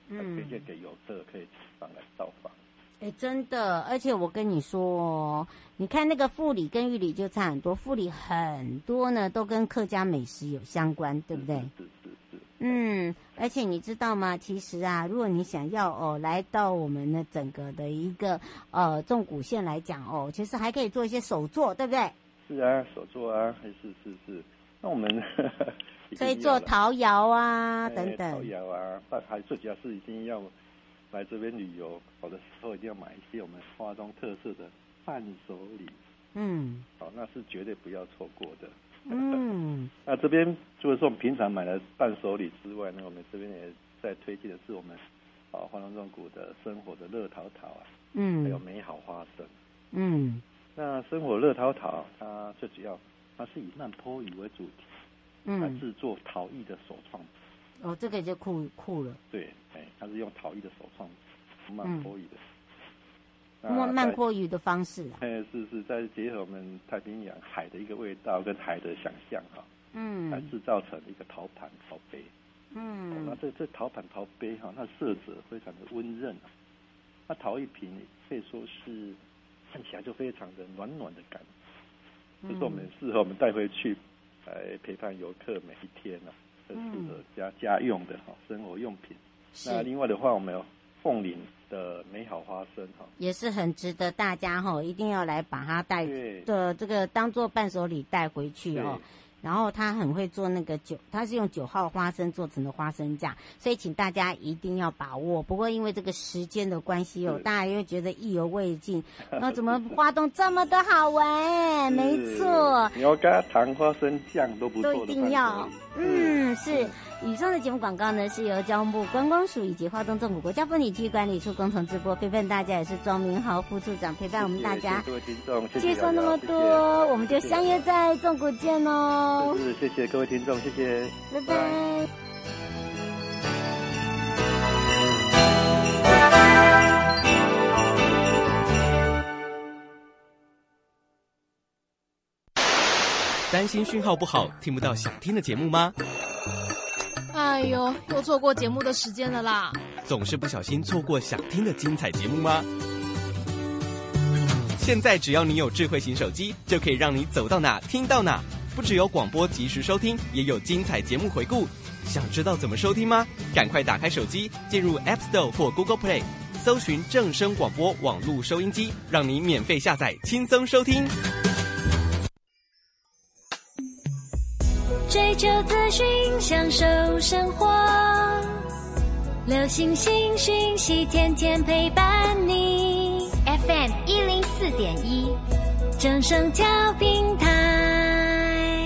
嗯，推荐给游客可以上来造访。 哎，真的，而且我跟你说，你看那个富里跟玉里就差很多，富里很多呢都跟客家美食有相关，对不对？ 是是是。 嗯，而且你知道吗？其实啊，如果你想要哦来到我们的整个的一个呃纵谷线来讲哦，其实还可以做一些手作，对不对？ 是啊，手作啊，是是是。那我们可以做陶窑啊等等。 陶窑啊，但还最主要是一定要来这边旅游，好的时候一定要买一些我们花东特色的伴手礼。 嗯， 好，那是绝对不要错过的。 嗯， 那这边除了说我们平常买的伴手礼之外呢，我们这边也在推荐的是我们啊花东纵谷的生活的乐陶陶啊，嗯，还有美好花生， 嗯， 那生活乐陶陶它最主要它是以曼波鱼为主题，嗯，来制作陶艺的手创。 哦，这个就酷酷了。 对，哎，它是用陶艺的手创曼波鱼的。 慢慢波鱼的方式啊， 哎，是是，再结合我们太平洋海的一个味道跟海的想象哈，嗯，来制造成一个陶盘陶杯，嗯，哦、那这这陶盘陶杯哈，它色泽非常的温润啊，那陶艺品可以说是看起来就非常的暖暖的感觉，这、嗯、是我们适合我们带回去来陪伴游客每一天啊，很适合家家用的哈生活用品。那另外的话，我们有凤林的美好花生哈， 也是很值得大家哈，一定要来把它带的这个当做伴手礼带回去哦。然后他很会做那个九，他是用九号花生做成的花生酱，所以请大家一定要把握。不过因为这个时间的关系哦，大家又觉得意犹未尽。那怎么花东这么的好玩？没错， 牛轧糖花生酱都不错的， 都一定要。嗯，是。以上的节目广告呢，是由交通部观光署以及花东纵谷国家风景区管理处共同直播，陪伴大家也是庄明豪副处长陪伴我们大家。 各位听众，谢谢介绍那么多，我们就相约在纵谷见哦。 是，谢谢各位听众，谢谢， 拜拜。 担心讯号不好，听不到想听的节目吗？ 哎呦，又错过节目的时间了啦！ 总是不小心错过想听的精彩节目吗？现在只要你有智慧型手机，就可以让你走到哪听到哪。不只有广播及时收听，也有精彩节目回顾。想知道怎么收听吗？赶快打开手机，进入 App Store 或 Google Play， 搜寻正声广播网络收音机，让你免费下载，轻松收听。 追求资讯，享受生活，流行新讯息，天天陪伴你。F M 一零四点一，正声调频台。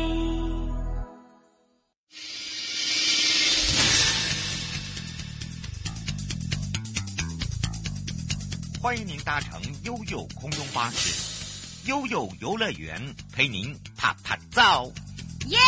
欢迎您搭乘悠悠空中巴士，悠悠游乐园陪您啪啪照。 耶！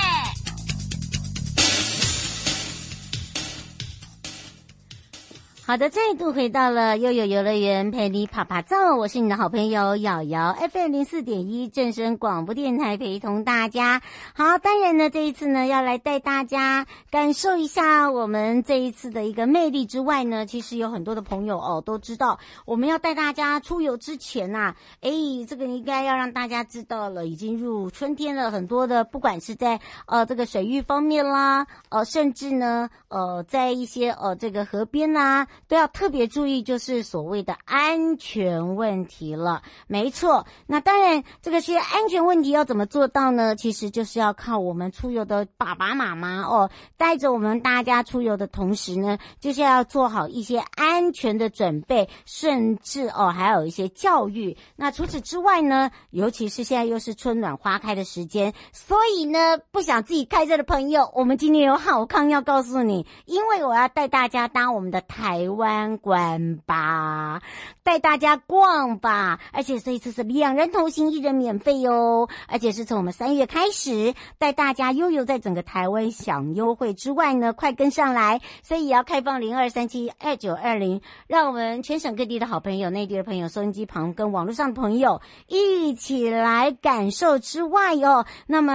好的，再度回到了悠悠游乐园陪你啪啪照，我是你的好朋友瑶瑶 F M 零四点一正声广播电台，陪同大家。好，当然呢，这一次呢要来带大家感受一下我们这一次的一个魅力之外呢，其实有很多的朋友哦都知道，我们要带大家出游之前啊，诶，这个应该要让大家知道了，已经入春天了，很多的不管是在呃这个水域方面啦，呃甚至呢呃在一些呃这个河边啦。都要特别注意，就是所谓的安全问题了。没错，那当然这个些安全问题要怎么做到呢？其实就是要靠我们出游的爸爸妈妈哦，带着我们大家出游的同时呢，就是要做好一些安全的准备，甚至哦还有一些教育。那除此之外呢，尤其是现在又是春暖花开的时间，所以呢，不想自己开车的朋友，我们今天有好康要告诉你，因为我要带大家搭我们的台湾观吧，带大家逛吧，而且这一次是两人同行一人免费哦，而且是从我们三月开始带大家悠游在整个台湾享优惠之外呢，快跟上来，所以也要开放零二三七二九二零，让我们全省各地的好朋友、内地的朋友、收音机旁跟网络上的朋友一起来感受之外哦，那么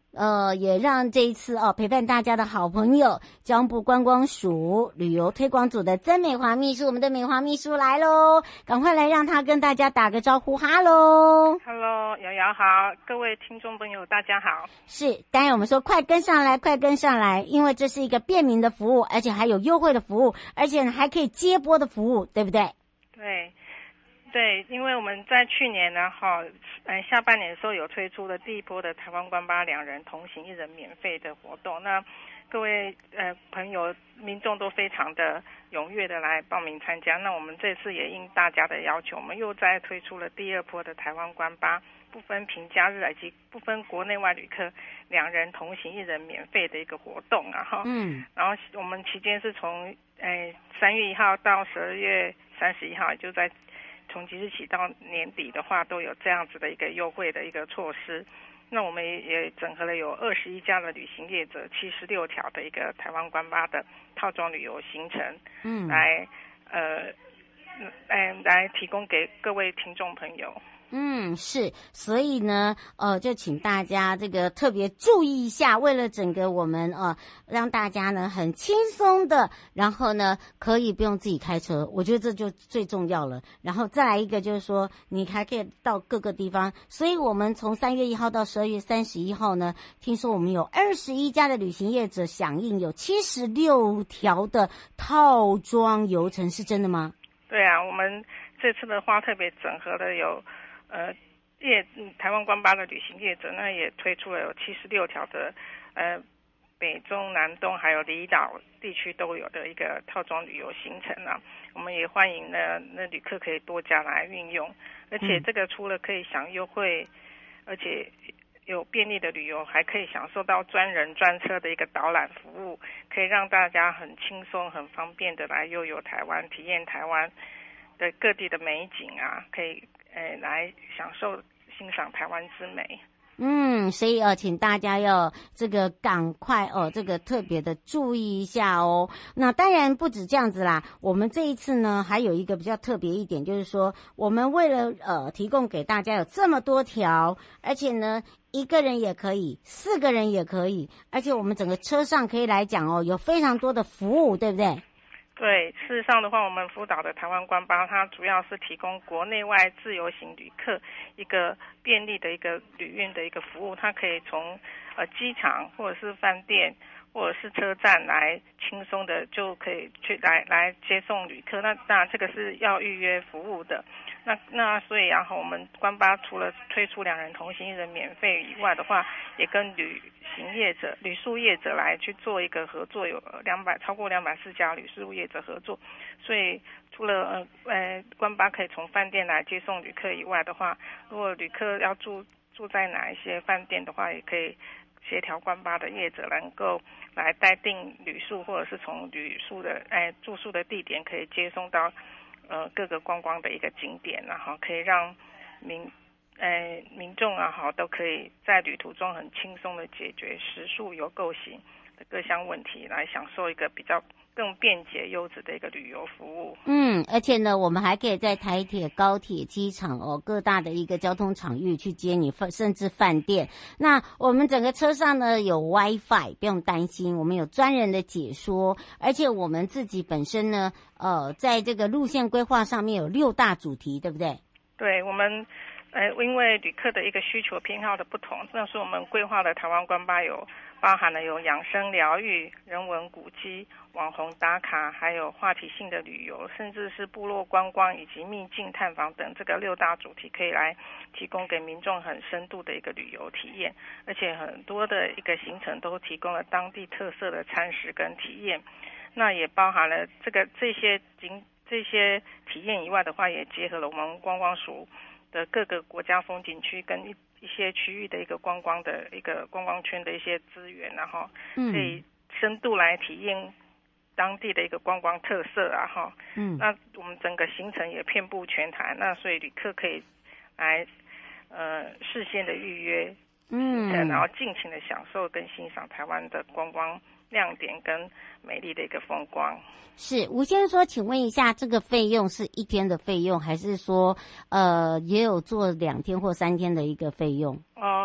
呃，也让这一次哦陪伴大家的好朋友，交通部观光署旅游推广组的曾美华秘书，我们的美华秘书来喽，赶快来让她跟大家打个招呼，哈喽 ，Hello， 瑶瑶好，各位听众朋友大家好。 是，当然我们说快跟上来，快跟上来，因为这是一个便民的服务，而且还有优惠的服务，而且还可以接驳的服务，对不对？ 对。对，因为我们在去年呢，哈，呃，下半年的时候有推出了第一波的台湾观巴两人同行一人免费的活动，那各位呃朋友民众都非常的踊跃的来报名参加。那我们这次也应大家的要求，我们又再推出了第二波的台湾观巴不分平假日以及不分国内外旅客两人同行一人免费的一个活动啊，哈，嗯，然后我们期间是从呃三月一号到十二月三十一号，就在从即日起到年底的话，都有这样子的一个优惠的一个措施。那我们也整合了有二十一家的旅行业者，七十六条的一个台湾观巴的套装旅游行程，嗯，来呃，嗯，来提供给各位听众朋友。 嗯，是，所以呢，呃，就请大家这个特别注意一下，为了整个我们呃，让大家呢很轻松的，然后呢可以不用自己开车，我觉得这就最重要了。然后再来一个就是说，你还可以到各个地方，所以我们从三月一号到十二月三十一号呢，听说我们有二十一家的旅行业者响应，有七十六条的套装游程，是真的吗？ 对啊，我们这次的话特别整合的有。呃，业台湾观巴的旅行业者呢，也推出了有七十六条的，呃，北中南东还有离岛地区都有的一个套装旅游行程啊。我们也欢迎呢，那旅客可以多加来运用，而且这个除了可以享优惠，而且有便利的旅游，还可以享受到专人专车的一个导览服务，可以让大家很轻松、很方便的来悠游台湾，体验台湾的各地的美景啊，可以。呃，来享受欣赏台湾之美。 嗯，所以呃，请大家要这个赶快哦，这个特别的注意一下哦。那当然不止这样子啦，我们这一次呢还有一个比较特别一点，就是说我们为了呃提供给大家有这么多条，而且呢一个人也可以，四个人也可以，而且我们整个车上可以来讲哦，有非常多的服务，对不对？ 对，事实上的话，我们辅导的台湾观巴，它主要是提供国内外自由行旅客一个便利的一个旅运的一个服务，它可以从呃机场或者是饭店或者是车站来轻松的就可以去来来接送旅客。那那这个是要预约服务的。那那所以然后我们观巴除了推出两人同行一人免费以外的话，也跟旅行业者、旅宿业者来去做一个合作，有两百超过两百四家旅宿业者合作。所以除了呃呃观巴可以从饭店来接送旅客以外的话，如果旅客要住住在哪一些饭店的话，也可以协调观巴的业者能够来代订旅宿，或者是从旅宿的哎住宿的地点可以接送到呃各个观光的一个景点，然后可以让民呃民众啊好都可以在旅途中很轻松的解决食宿游购行的各项问题，来享受一个比较更便捷优质的一个旅游服务。 嗯，而且呢，我们还可以在台铁、高铁、机场哦各大的一个交通场域去接你，甚至饭店。那我们整个车上呢有 WiFi， 不用担心，我们有专人的解说，而且我们自己本身呢，呃，在这个路线规划上面有六大主题，对不对？ 对，我们呃因为旅客的一个需求偏好的不同，那是我们规划的台湾观巴有包含了有养生疗愈、人文古迹、网红打卡，还有话题性的旅游，甚至是部落观光以及秘境探访等这个六大主题，可以来提供给民众很深度的一个旅游体验。而且很多的一个行程都提供了当地特色的餐食跟体验，那也包含了这个这些景这些体验以外的话，也结合了我们观光署的各个国家风景区跟一一些区域的一个观光的一个观光圈的一些资源，然后可以深度来体验当地的一个观光特色啊哈。嗯，那我们整个行程也遍布全台，那所以旅客可以来呃事先的预约，嗯，然后尽情的享受跟欣赏台湾的观光亮点跟美丽的一个风光。 是吴先生说，请问一下，这个费用是一天的费用，还是说呃也有做两天或三天的一个费用？ 哦，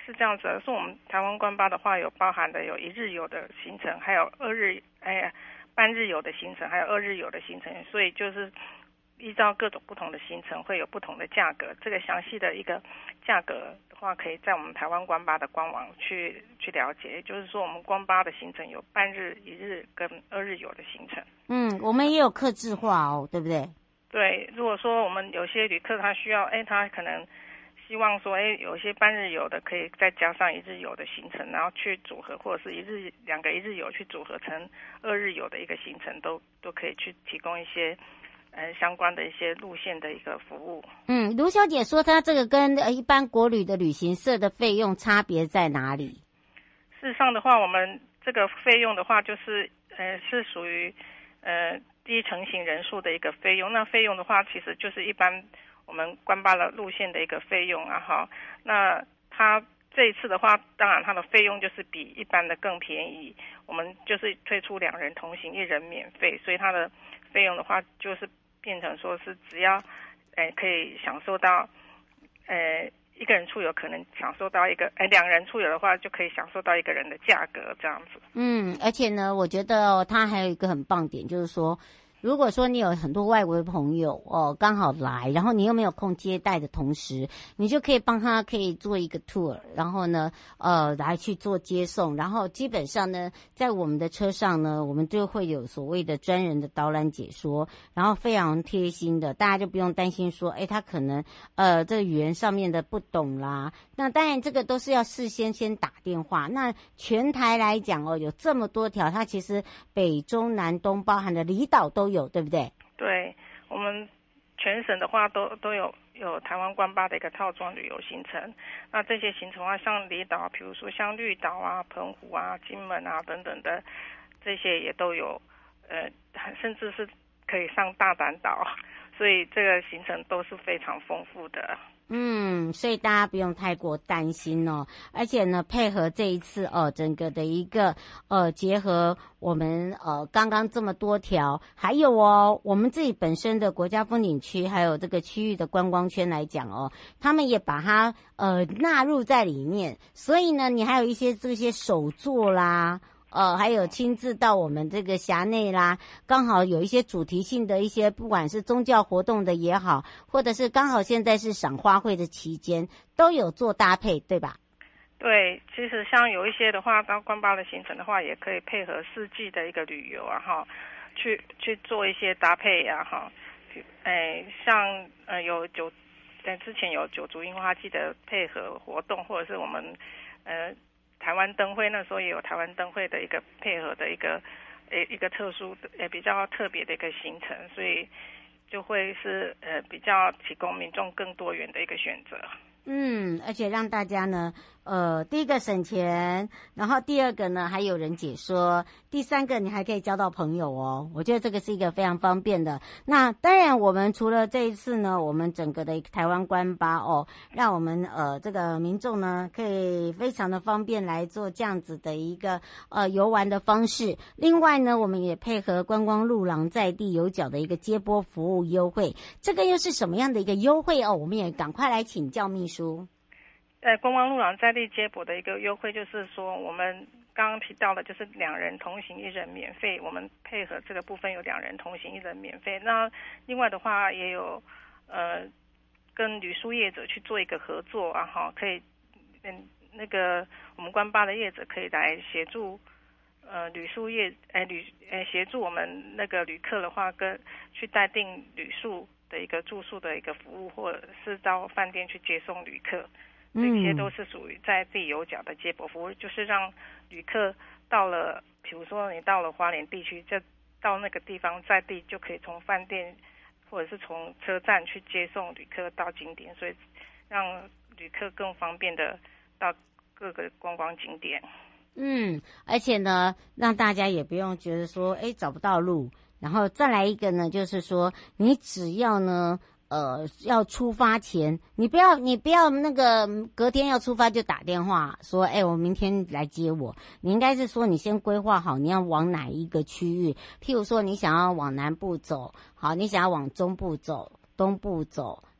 是这样子的，是我们台湾观巴的话有包含的有一日游的行程，还有二日哎半日游的行程，还有二日游的行程，所以就是依照各种不同的行程会有不同的价格。这个详细的一个价格的话，可以在我们台湾观巴的官网去去了解。也就是说，我们观巴的行程有半日、一日跟二日游的行程。 嗯，我们也有客制化哦，对不对？ 对，如果说我们有些旅客他需要，哎，他可能希望说，哎，有些半日游的可以再加上一日游的行程，然后去组合，或者是一日两个一日游去组合成二日游的一个行程，都都可以去提供一些呃相关的一些路线的一个服务。 嗯，卢小姐说，她这个跟呃一般国旅的旅行社的费用差别在哪里？ 事实上的话，我们这个费用的话，就是呃是属于呃低成行人数的一个费用。那费用的话，其实就是一般我们观巴的路线的一个费用啊，哈。那它这一次的话，当然它的费用就是比一般的更便宜。我们就是推出两人同行，一人免费，所以它的费用的话，就是变成说是只要，呃，可以享受到，呃，一个人出游可能享受到一个，呃，两人出游的话就可以享受到一个人的价格这样子。 嗯，而且呢，我觉得、哦、它还有一个很棒点，就是说，如果说你有很多外国的朋友哦，刚好来，然后你又没有空接待的同时，你就可以帮他可以做一个 tour， 然后呢，呃，来去做接送，然后基本上呢，在我们的车上呢，我们就会有所谓的专人的导览解说，然后非常贴心的，大家就不用担心说，哎，他可能呃这个语言上面的不懂啦。那当然这个都是要事先先打电话。那全台来讲哦，有这么多条，它其实北中南东包含的离岛都有，对不对？ 对，我们全省的话都都有有台湾观巴的一个套装旅游行程。那这些行程的话，像离岛，比如说像绿岛啊、澎湖啊、金门啊等等的，这些也都有，呃，甚至是可以上大胆岛，所以这个行程都是非常丰富的。 嗯，所以大家不用太过担心哦，而且呢，配合这一次哦，整个的一个呃，结合我们呃刚刚这么多条，还有哦，我们自己本身的国家风景区，还有这个区域的观光圈来讲哦，他们也把它呃纳入在里面，所以呢，你还有一些这些手作啦。呃，还有亲自到我们这个辖内啦，刚好有一些主题性的一些，不管是宗教活动的也好，或者是刚好现在是赏花卉的期间，都有做搭配，对吧？ 对，其实像有一些的话，到观巴的行程的话，也可以配合四季的一个旅游啊，哈，去去做一些搭配啊，哈，哎，像呃有九，在之前有九族樱花季的配合活动，或者是我们呃。台湾灯会那时候也有台湾灯会的一个配合的一个，呃一个特殊的呃比较特别的一个行程，所以就会是呃比较提供民众更多元的一个选择。 嗯，而且让大家呢，呃，第一个省钱，然后第二个呢还有人解说，第三个你还可以交到朋友哦。我觉得这个是一个非常方便的。那当然，我们除了这一次呢，我们整个的台湾观巴哦，让我们呃这个民众呢可以非常的方便来做这样子的一个呃游玩的方式。另外呢，我们也配合观光路廊在地有脚的一个接驳服务优惠，这个又是什么样的一个优惠哦？我们也赶快来请教秘书。 在观光路廊在地接驳的一个优惠，就是说我们刚刚提到的，就是两人同行一人免费。我们配合这个部分有两人同行一人免费。那另外的话也有呃跟旅宿业者去做一个合作啊，哈，可以嗯那个我们观巴的业者可以来协助呃旅宿业哎旅呃协助我们那个旅客的话，跟去待定旅宿的一个住宿的一个服务，或者是到饭店去接送旅客。这些都是属于在自己有脚的接驳服务，就是让旅客到了，比如说你到了花莲地区，就到那个地方在地就可以从饭店或者是从车站去接送旅客到景点，所以让旅客更方便的到各个观光景点。 嗯，而且呢，让大家也不用觉得说，哎，找不到路。然后再来一个呢，就是说，你只要呢。呃，要出发前，你不要，你不要那个隔天要出发就打电话说，哎，我明天来接我。你应该是说，你先规划好你要往哪一个区域，譬如说你想要往南部走，好，你想要往中部走、东部走，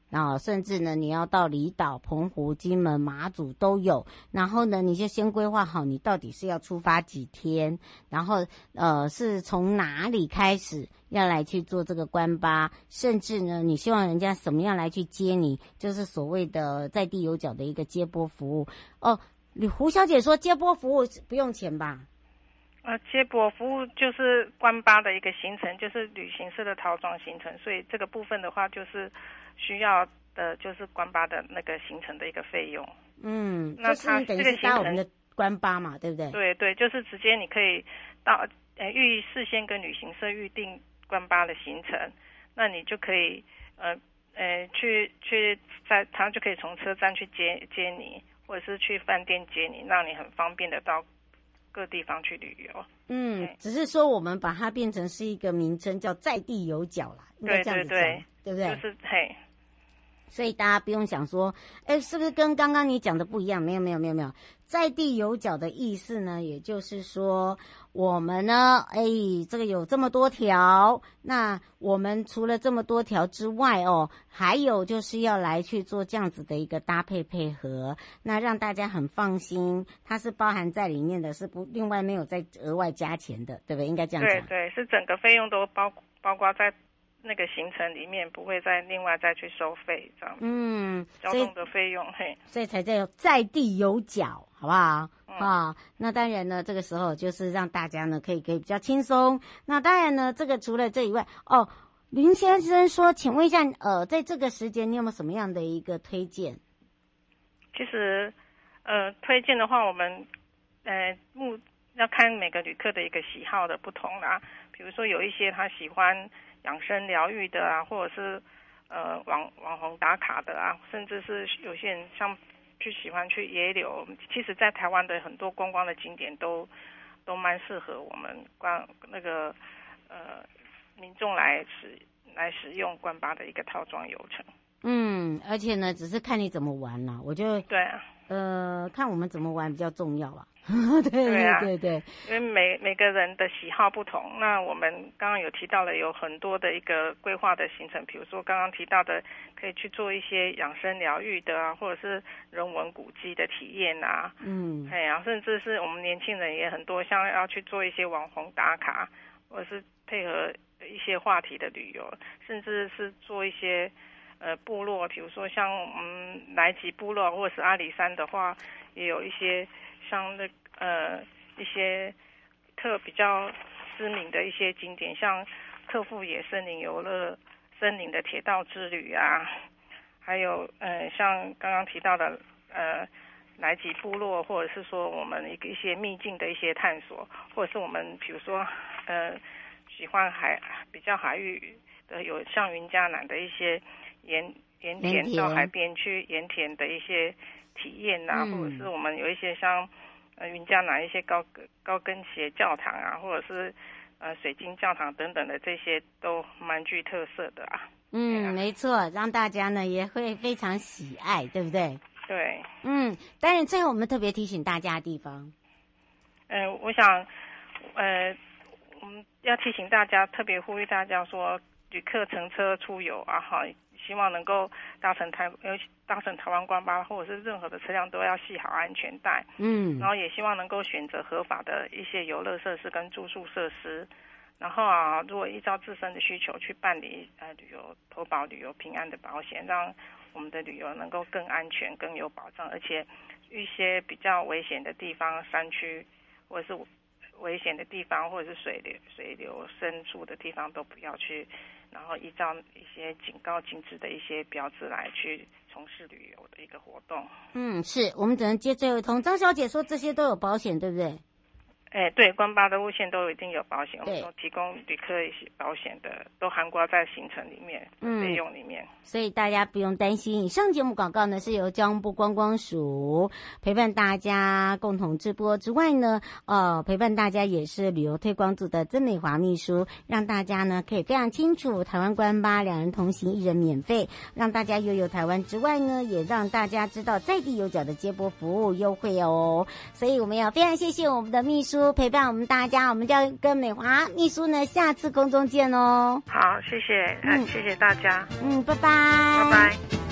然后甚至呢，你要到离岛、澎湖、金门、马祖都有。然后呢，你就先规划好你到底是要出发几天，然后呃是从哪里开始要来去做这个关巴，甚至呢，你希望人家怎么样来去接你，就是所谓的在地有脚的一个接驳服务。哦，胡小姐说接驳服务不用钱吧？ 呃，接驳服务就是关巴的一个行程，就是旅行社的套装行程，所以这个部分的话，就是需要的就是关巴的那个行程的一个费用。 嗯， 那它等于是搭我们的关巴嘛，对不对？ 对对，就是直接你可以到呃预事先跟旅行社预定关巴的行程，那你就可以呃呃去去在他就可以从车站去接接你，或者是去饭店接你，让你很方便的到各地方去旅游。 嗯，只是说我们把它变成是一个名称，叫在地有脚啦，应该这样子讲， 对对对， 对不对？ 就是嘿。 所以大家不用想说，哎，是不是跟刚刚你讲的不一样？没有，没有，没有，没有。在地有脚的意思呢，也就是说，我们呢，哎，这个有这么多条，那我们除了这么多条之外哦，还有就是要来去做这样子的一个搭配配合，那让大家很放心，它是包含在里面的，是不另外没有再额外加钱的，对不对？应该这样讲。 对对，是整个费用都包包括在那个行程里面，不会再另外再去收费这样。 嗯， 交通的费用，嘿， 所以才叫在地有脚，好不好？嗯、啊，那当然呢，这个时候就是让大家呢可以可以比较轻松。那当然呢，这个除了这以外，哦，林先生说，请问一下，呃，在这个时间你有没有什么样的一个推荐？ 其实，呃，推荐的话，我们呃目要看每个旅客的一个喜好的不同啦。比如说有一些他喜欢养生疗愈的啊，或者是呃网网红打卡的啊，甚至是有些人像去喜欢去野柳，其实在台湾的很多观光的景点都都蛮适合我们观那个呃民众来使来使用关巴的一个套装游程。 嗯，而且呢，只是看你怎么玩啦，我觉得对啊， 呃，看我们怎么玩比较重要啊。对对啊， 对对， 因为每每个人的喜好不同。那我们刚刚有提到了有很多的一个规划的行程，比如说刚刚提到的，可以去做一些养生疗愈的啊，或者是人文古迹的体验啊， 嗯， 哎呀，甚至是我们年轻人也很多，像要去做一些网红打卡，或者是配合一些话题的旅游，甚至是做一些呃部落，比如说像嗯莱吉部落或者是阿里山的话，也有一些像那呃一些特比较知名的一些景点，像克富野森林游乐森林的铁道之旅啊，还有呃像刚刚提到的呃莱吉部落，或者是说我们一个一些秘境的一些探索，或者是我们比如说呃喜欢海比较海域的，有像云嘉南的一些盐盐田到海边去盐田的一些体验啊，嗯、或者是我们有一些像呃云嘉南一些高高跟鞋教堂啊，或者是呃水晶教堂等等的，这些都蛮具特色的啊。 嗯，啊、没错，让大家呢也会非常喜爱，对不对？ 对。 嗯，当然最后我们特别提醒大家的地方， 嗯、呃，我想呃我们要提醒大家，特别呼吁大家说，旅客乘车出游啊，哈。希望能够搭乘台，尤其搭乘台湾观巴或者是任何的车辆都要系好安全带。嗯，然后也希望能够选择合法的一些游乐设施跟住宿设施。然后啊，如果依照自身的需求去办理呃旅游投保旅游平安的保险，让我们的旅游能够更安全、更有保障，而且一些比较危险的地方，山区或者是危险的地方，或者是水流水流深处的地方都不要去。然后依照一些警告、禁止的一些标志来去从事旅游的一个活动。 嗯，是我们只能接最后一通。张小姐说这些都有保险，对不对？ 哎，对，关巴的路线都一定有保险，我们都提供旅客一些保险的，都涵盖在行程里面、嗯、费用里面， 所以大家不用担心。以上节目广告呢是由交通部观光署陪伴大家共同直播之外呢，呃，陪伴大家也是旅游推广组的曾美华秘书，让大家呢可以非常清楚台湾关巴两人同行一人免费，让大家悠游台湾之外呢，也让大家知道在地有脚的接驳服务优惠哦。所以我们要非常谢谢我们的秘书陪伴我们大家，我们就要跟美华秘书呢下次空中见哦。 好，谢谢，嗯，谢谢大家， 嗯，拜拜， 拜拜。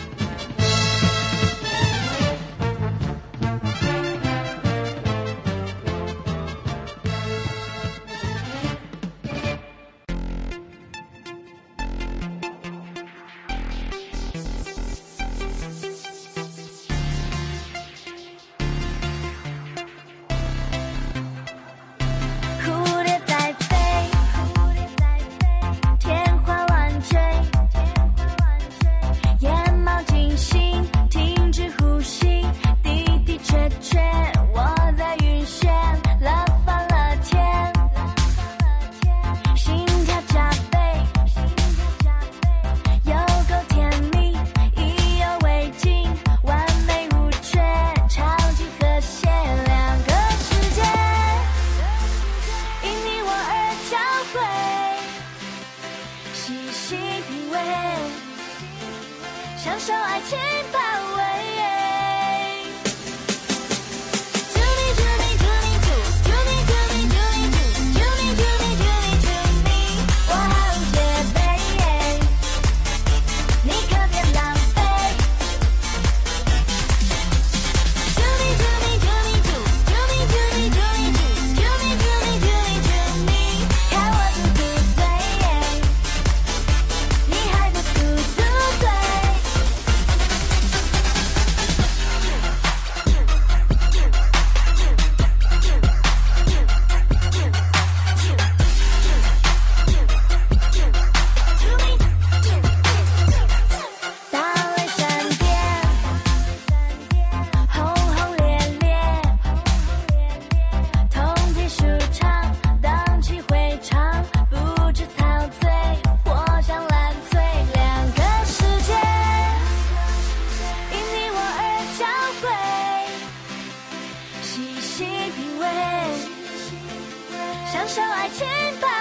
细品味，享受爱情吧。